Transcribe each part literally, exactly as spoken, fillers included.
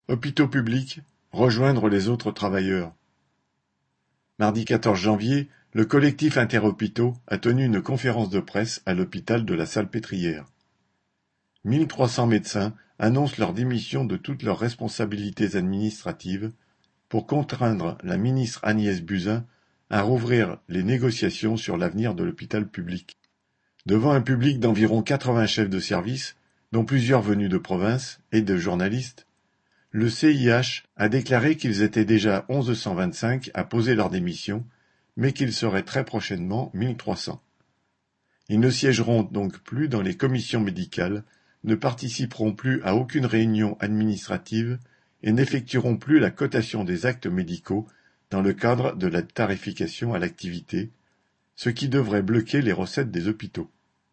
Hôpitaux publics, rejoindre les autres travailleurs. Mardi quatorze janvier, le collectif Interhôpitaux a tenu une conférence de presse à l'hôpital de la Salpêtrière. mille trois cents médecins annoncent leur démission de toutes leurs responsabilités administratives pour contraindre la ministre Agnès Buzyn à rouvrir les négociations sur l'avenir de l'hôpital public. Devant un public d'environ quatre-vingts chefs de service, dont plusieurs venus de province, et de journalistes, le C I H a déclaré qu'ils étaient déjà onze cent vingt-cinq à poser leur démission, mais qu'ils seraient très prochainement mille trois cents. Ils ne siégeront donc plus dans les commissions médicales, ne participeront plus à aucune réunion administrative et n'effectueront plus la cotation des actes médicaux dans le cadre de la tarification à l'activité, ce qui devrait bloquer les recettes des hôpitaux.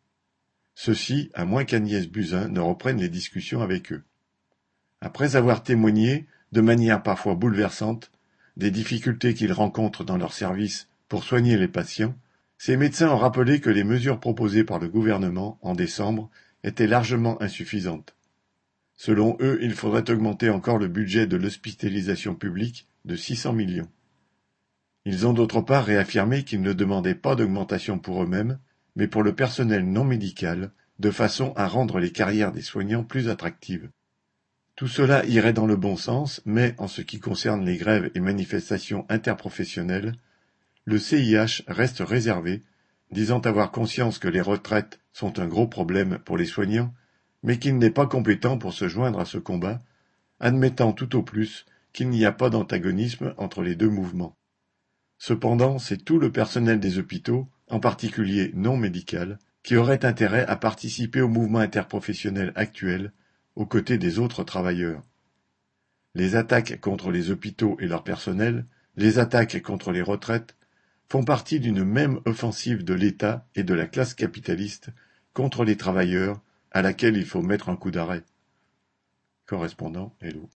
Ceci, à moins qu'Agnès Buzyn ne reprenne les discussions avec eux. Après avoir témoigné, de manière parfois bouleversante, des difficultés qu'ils rencontrent dans leur service pour soigner les patients, ces médecins ont rappelé que les mesures proposées par le gouvernement en décembre étaient largement insuffisantes. Selon eux, il faudrait augmenter encore le budget de l'hospitalisation publique de six cents millions. Ils ont d'autre part réaffirmé qu'ils ne demandaient pas d'augmentation pour eux-mêmes, mais pour le personnel non médical, de façon à rendre les carrières des soignants plus attractives. Tout cela irait dans le bon sens, mais en ce qui concerne les grèves et manifestations interprofessionnelles, le C I H reste réservé, disant avoir conscience que les retraites sont un gros problème pour les soignants, mais qu'il n'est pas compétent pour se joindre à ce combat, admettant tout au plus qu'il n'y a pas d'antagonisme entre les deux mouvements. Cependant, c'est tout le personnel des hôpitaux, en particulier non médical, qui aurait intérêt à participer au mouvement interprofessionnel actuel, aux côtés des autres travailleurs. Les attaques contre les hôpitaux et leur personnel, les attaques contre les retraites, font partie d'une même offensive de l'État et de la classe capitaliste contre les travailleurs, à laquelle il faut mettre un coup d'arrêt. Correspondant Hello.